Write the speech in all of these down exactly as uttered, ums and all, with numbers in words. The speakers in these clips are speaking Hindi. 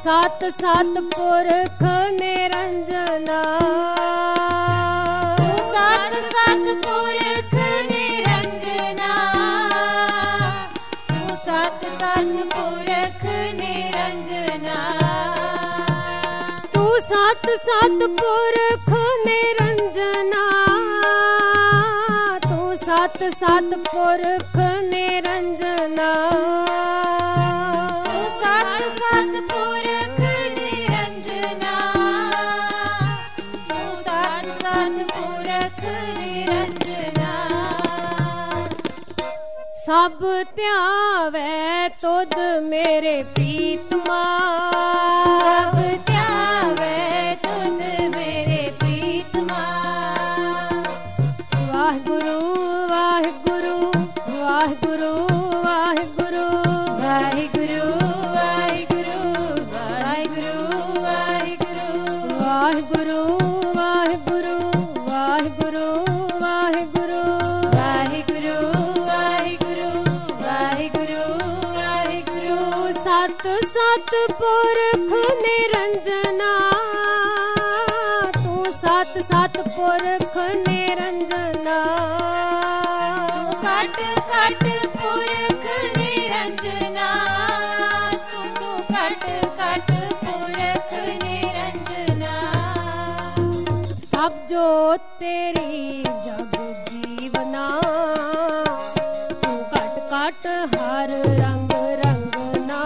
ਸਤ ਸਤ ਪੁਰਖ ਨਿਰੰਜਨਾ ਤੂੰ ਸਤ ਸਤ ਪੁਰਖ ਨਿਰੰਜਨਾ ਤੂੰ ਸਤ ਸਤ ਪੁਰਖ ਨਿਰੰਜਨਾ ਤੂੰ ਸਤ ਸਤ ਪੁਰਖ ਨਿਰੰਜਨਾ ਤੂੰ ਸਤ ਸਤ ਪੁਰਖ ਨਿਰੰਜਨਾ ਤੂੰ ਸਤ ਸਤ ਪੁਰਖ ਨਿਰੰਜਨਾ ਤੂੰ ਸਤ ਸਤ ਪੁਰਖ ਨਿਰੰਜਨਾ ਸਭ ਧਿਆਵੈ ਤੁਧ ਮੇਰੇ ਪ੍ਰੀਤਮਾ ਸਭ ਧਿਆਵੈ ਤੁਧ ਮੇਰੇ ਪ੍ਰੀਤਮਾ ਵਾਹਿਗੁਰੂ ਵਾਹਿਗੁਰੂ ਵਾਹਿਗੁਰੂ ਵਾਹਿਗੁਰੂ ਵਾਹਿਗੁਰੂ ਵਾਹਿਗੁਰੂ ਵਾਹਿਗੁਰੂ ਵਾਹਿਗੁਰੂ ਵਾਹਿਗੁਰੂ ਵਾਹਿਗੁਰੂ ਵਾਹਿਗੁਰੂ ਵਾਹਿਗੁਰੂ ਵਾਹਿਗੁਰੂ ਵਾਹਿਗੁਰੂ ਵਾਹਿਗੁਰੂ ਵਾਹਿਗੁਰੂ ਸਤ ਸਤ ਪੁਰਖ ਨਿਰੰਜਨਾ ਤੂੰ ਸਤ ਸਤ ਪੁਰਖ ਨਿਰੰਜਨਾ ਘਟ ਘਟ ਪੁਰਖ ਨਿਰੰਜਨਾ ਤੂੰ ਘਟ ਘਟ ਪੁਰਖ ਨਿਰੰਜਨਾ ਸਭ ਜੋ ਤੇਰੀ ਜਗ ਜੀਵਨਾ ਤੂੰ ਘਟ ਘਟ ਹਰ ਰੰਗ ਰੰਗਨਾ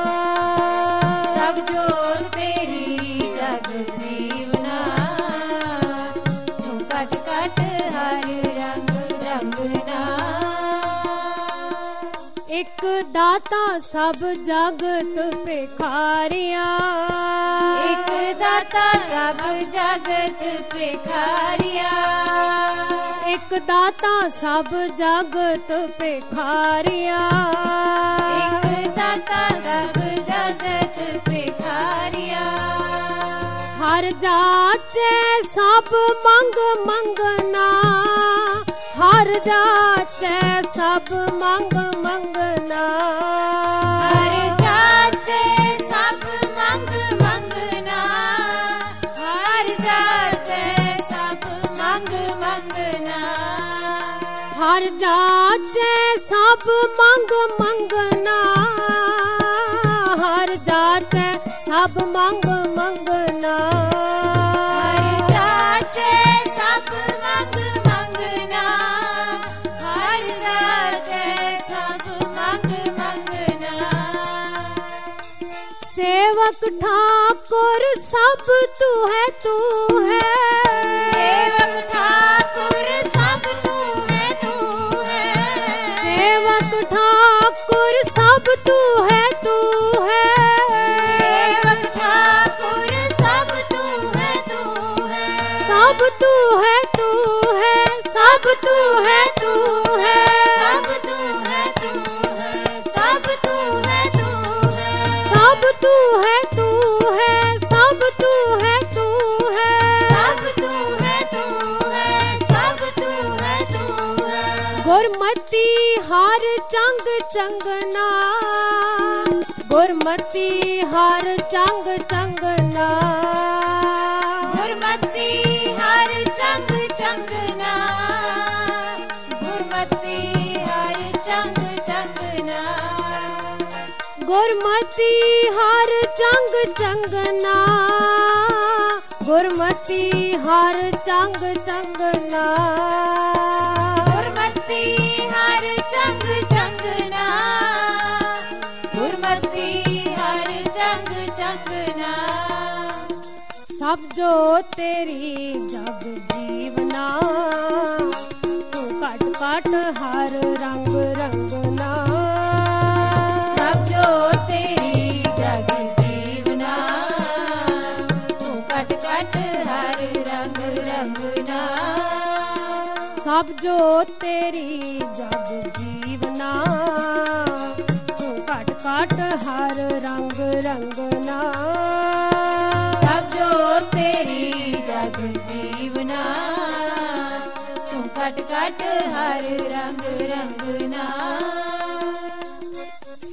ਸਭ ਜੋ ਤੇਰੀ ਜਗ ਜੀਵਨਾ ਤੂੰ ਘਟ ਘਟ ਹਰ ਰੰਗ ਰੰਗਨਾ ਇੱਕ ਦਾਤਾ ਸਭ ਜਗਤ ਭਿਖਾਰੀਆਂ ਇੱਕ ਦਾਤਾ ਸਭ ਜਗਤ ਭਿਖਾਰੀਆ ਇੱਕ ਦਾਤਾ ਸਭ ਜਗਤ ਭਿਖਾਰੀਆਂ ਇੱਕ ਦਾਤਾ ਸਭ ਜਗਤ ਭਿਖਾਰੀਆ ਹਰ ਜਾਚੈ ਸਭ ਮੰਗ ਮੰਗਣਾ ਹਰ ਜਾਚੈ ਸਭ ਮੰਗ ਮੰਗਣਾ ਹਰ ਜਾਚੈ ਸਭ ਮੰਗ ਮੰਗਣਾ ਹਰ ਜਾਚੈ ਸਭ ਮੰਗ ਮੰਗਣਾ ਹਰ ਜਾਚੈ ਸਭ ਮੰਗ ਮੰਗਣਾ ਹਰ ਜਾਚੈ ਸਭ ਮੰਗ ਮੰਗਣਾ ਹਰ ਜਾਚੈ ਸਭ ਮੰਗ ਮੰਗਣਾ ਹਰ ਜਾਚੈ ਸਭ ਮੰਗ ਮੰਗਣਾ ਸੇਵਕ ਠਾਕੁਰ ਸਭ ਤੂੰ ਹੈ ਤੂੰ ਹੈ ਸੇਵਕ ਠਾਕੁਰ ਸਭ ਤੂੰ ਹੈ ਤੂੰ ਹੈ ਸੇਵਕ ਠਾਕੁਰ ਸਭ ਤੂੰ ਹੈ ਤੂੰ ਹੈ ਸੇਵਕ ਠਾਕੁਰ ਸਭ ਤੂੰ ਹੈ ਤੂੰ ਹੈ ਸਭ ਤੂੰ ਹੈ ਤੂੰ ਹੈ ਸਭ ਤੂੰ ਹੈ ਤੂੰ ਹੈ ਸਭ ਤੂੰ ਹੈ ਤੂੰ ਹੈ ਸਭ ਤੂੰ ਹੈ ਤੂੰ ਹੈ ਸਭ ਤੂੰ ਹੈ ਤੂੰ ਹੈ ਸਭ ਤੂੰ ਹੈ ਤੂੰ ਹੈ ਸਭ ਤੂੰ ਹੈ ਤੂੰ ਹੈ ਸਭ ਤੂੰ ਹੈ ਤੂੰ ਹੈ ਗੁਰਮਤੀ ਹਰ ਚੰਗ ਚੰਗਨਾ ਗੁਰਮਤੀ ਹਰ ਚੰਗ ਚੰਗਨਾ ਗੁਰਮਤੀ ਹਰ ਚੰਗ ਚੰਗਨਾ ਗੁਰਮਤੀ ਹਰ ਚੰਗ ਚੰਗਨਾ ਗੁਰਮਤੀ ਹਰ ਚੰਗ ਚੰਗਨਾ ਗੁਰਮਤੀ ਹਰ ਚੰਗ ਚੰਗਨਾ ਗੁਰਮਤੀ ਹਰ ਚੰਗ ਚੰਗਨਾ ਗੁਰਮਤੀ ਹਰ ਚੰਗ ਚੰਗਨਾ ਸਭ ਜੋ ਤੇਰੀ ਜਗ ਜੀਵਨਾ ਤੂੰ ਘਟ ਘਟ ਹਰ ਰੰਗ ਰੰਗਨਾ ਸਭ ਜੋ ਤੇਰੀ ਜਗ ਜੀਵਨਾ ਤੂੰ ਘਟ ਘਟ ਹਰ ਰੰਗ ਰੰਗਨਾ ਸਭ ਜੋ ਤੇਰੀ ਜਗ ਜੀਵਨਾ ਤੂੰ ਘਟ ਘਟ ਹਰ ਰੰਗ ਰੰਗਨਾ ਸਭ ਜੋ ਤੇਰੀ ਜਗ ਜੀਵਨਾ ਤੂੰ ਘਟ ਘਟ ਹਰ ਰੰਗ ਰੰਗਨਾ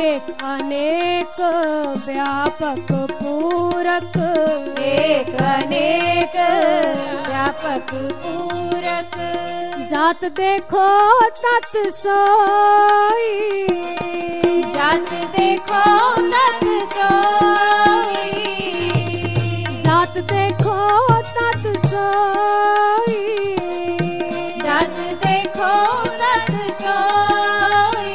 एक अनेक व्यापक पूरक, एक अनेक व्यापक पूरक। जात देखो तत सोई, जात देखो तत सोई, जात देखो तत सोई, जात देखो तत सोई।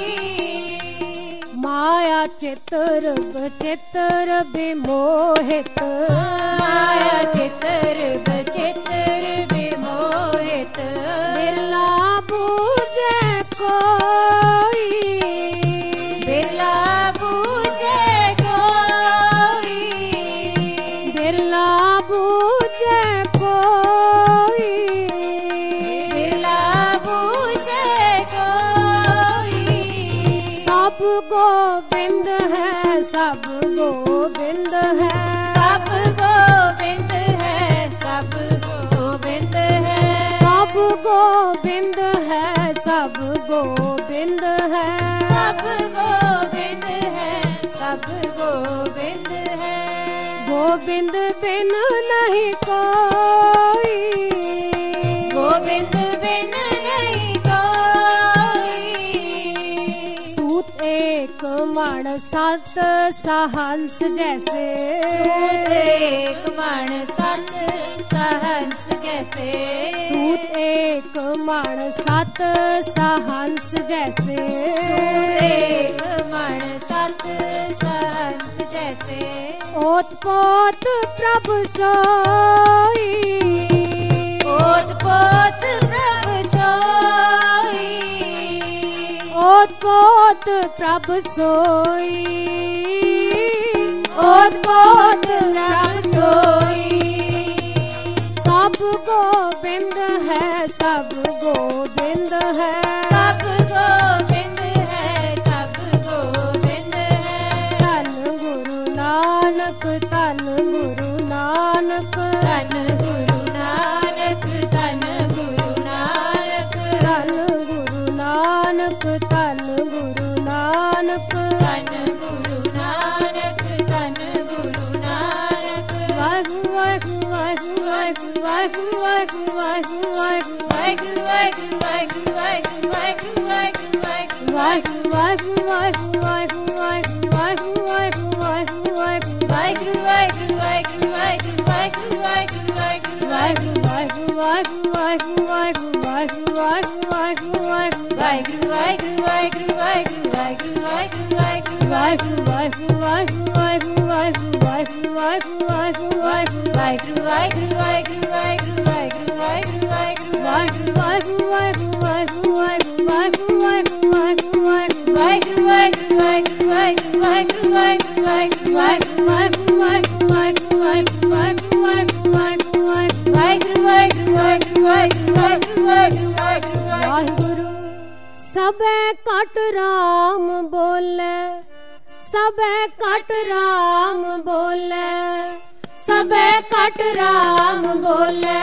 माया चित्र चित्र विमोहित, माया चित्र चित्र विमोहित। बिरला बूझे कोई, बिरला बूझे कोई, बिरला बूझे कोई। बिरला बूझे कोई। सब गोविंद है, सब गोविंद है, सब गोविंद है, सब गोविंद है, सब गोविंद है, सब गोविंद है। सब गोविंद है, सब गोविंद है। गोविंद बिन नहीं कोई, गोविंद बिन नहीं कोई। सूत एक मण सत सहंस जैसे, सूत एक मण सत सहंस जैसे, सूत एक मण सत सहंस जैसे। सूत एक मण सत सहंस जैसे। ओत पोत प्रभु सोई, ओत पोत प्रभु सोई, ओत पोत प्रभु सोई, ओत पोत प्रभु सोई। सब गोविंद है, सब गोविंद है, सब गोविंद है, सब गोविंद है। धन गुरु नानक, धन गुरु नानक, धन गुरु नानक, धन गुरु नानक, धन गुरु नानक, धन गुरु नानक। धन गुरु नानक, धन गुरु नानक। वाहु वाहु वाहु वाहु वाहु वाहु वाहु वाहु वाहिगुरु वाहिगुरु वाहिगुरु वाहिगुरु वाहिगुरु वाहिगुरु वाहु वाहु वाहु वाहु वाहु वाहु वाहु वाहु वाहिगुरु वाहिगुरु वाहिगुरु वाहिगुरु वाहिगुरु वाहिगुरु वाहिगुरु वाहु वाहु वाहु वाहु वाहु वाहु वाहु वाहु वाहिगुरु वाहिगुरु वाहिगुरु वाहिगुरु वाहिगुरु वाहिगुरु वाहिगुरु वाहु वाहु वाहु वाहु वाहु वाहु वाहु वाहु वाहु वाहिगुरु वाहिगुरु वाहिगुरु वाहिगुरु वाहिगुरु वाहिगुरु वाहिगुरु वाहु वाहु वाहु वाहु वाहु वाहु वाहु वाहु वाहु वाहिगुरु वाहिगुरु वाहिगुरु वाहिगुरु वाहिगुरु वाहिगुरु वाहिगुरु वाहु वाहु वाहु वाहु वाहु वाहु वाहु वाहु वाहु वाहिगुरु वाहिगुरु वाहिगुरु वाहिगुरु वाहिगुरु वाहिगुरु वाहिगुरु वाहिगुरु। सबे कट राम बोले, सबे कट राम बोले, सबे कट राम बोले,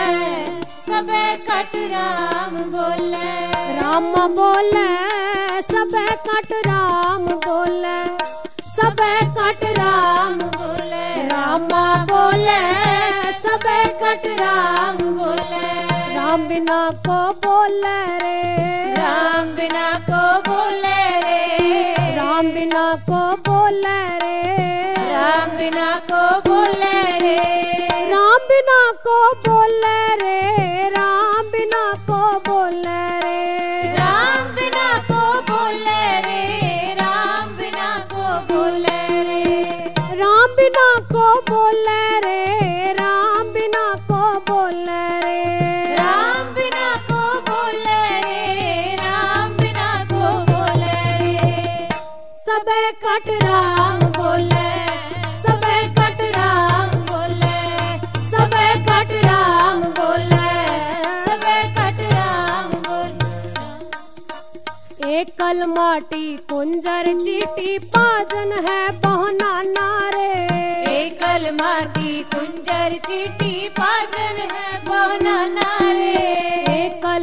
सबे कट राम बोले, राम बोले, सबे कट राम बोले, सबे कट राम बोले, राम बोले, सबे कट राम बोले, राम बिना को बोले रे, राम बिना को बोले रे, राम बिना को बोले रे, राम बिना को बोले रे, राम बिना को बोले रे, राम बिना को बोले रे, राम बिना को बोले रे, राम बिना को बोले रे, राम बिना को बोले रे, राम बिना को बोले रे, राम बिना को बोले रे, राम बिना को बोले रे। सबे कट राम बोले, सबे कट राम बोले, सबे कट राम बोले, सबे कट राम बोले। एकल माटी कुंजर चीटी पाजन है बहुना नारे, एकल माटी कुंजर चीटी पाजन है बहुना नारे, एकल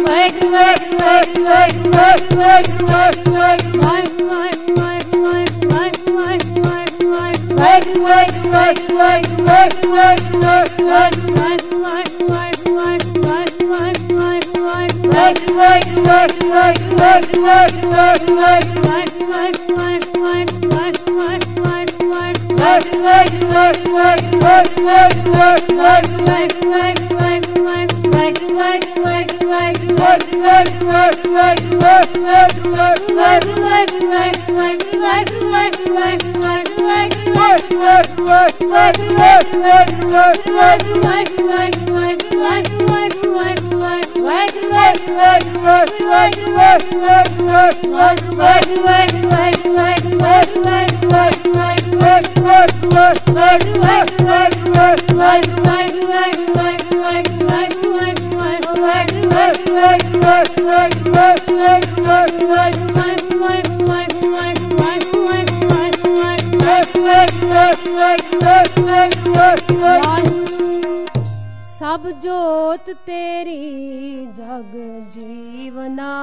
सब जोत तेरी जग जीवना,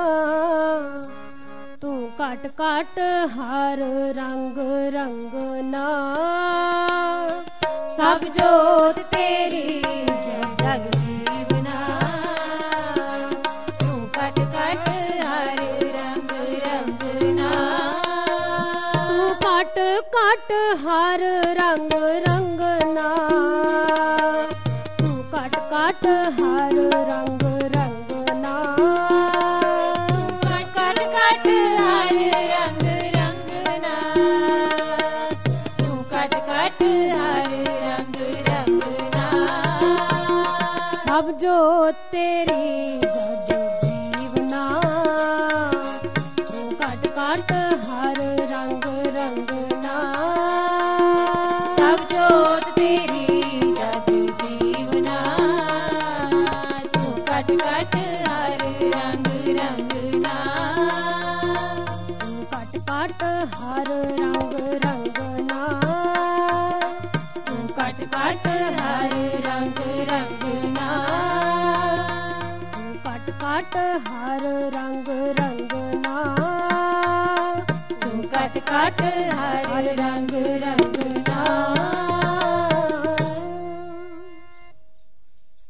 तू कट कट हर रंग रंगना। सब जोत तेरी जग जीवना, तू कट कट हर रंग रंगना। तू कट कट हर रंग रंगना, तू कट कट हर रंग रंगना। कट कट हर रंग रंगना, तू कट कट हर रंग रंगना। सब जोत तेरी जग जीवना, तू कट कट हर रंग रंगना। सब जोत तेरी जग जीवना, तू कट कट हर रंग रंगना। तू कट कट हर रंग रंगना। तू कट कट हर रंग रंगना। तू कट कट हर रंग रंगना। तू कट कट हर रंग रंगना।